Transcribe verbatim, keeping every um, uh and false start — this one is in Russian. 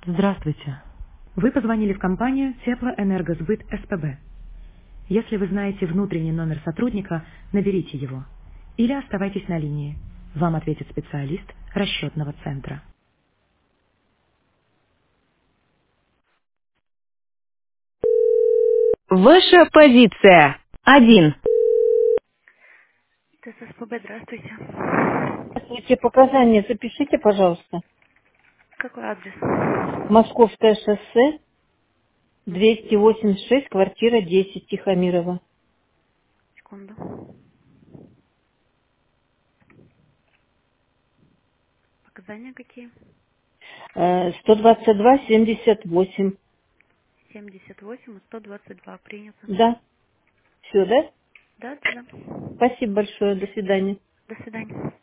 Здравствуйте. Вы позвонили в компанию Теплоэнергосбыт СПБ. Если вы знаете внутренний номер сотрудника, наберите его. Или оставайтесь на линии. Вам ответит специалист расчетного центра. Ваша позиция. Один. ТССПБ, здравствуйте. Здравствуйте, показания запишите, пожалуйста. Какой адрес? Московское шоссе, Мгм. двести восемьдесят шесть, квартира десять, Тихомирова. Секунду. Показания какие? Э, сто двадцать два семьдесят восемь. семьдесят восемь и сто двадцать два. Принято. Да, все, да? Да, да, да. Спасибо большое, до свидания. До свидания.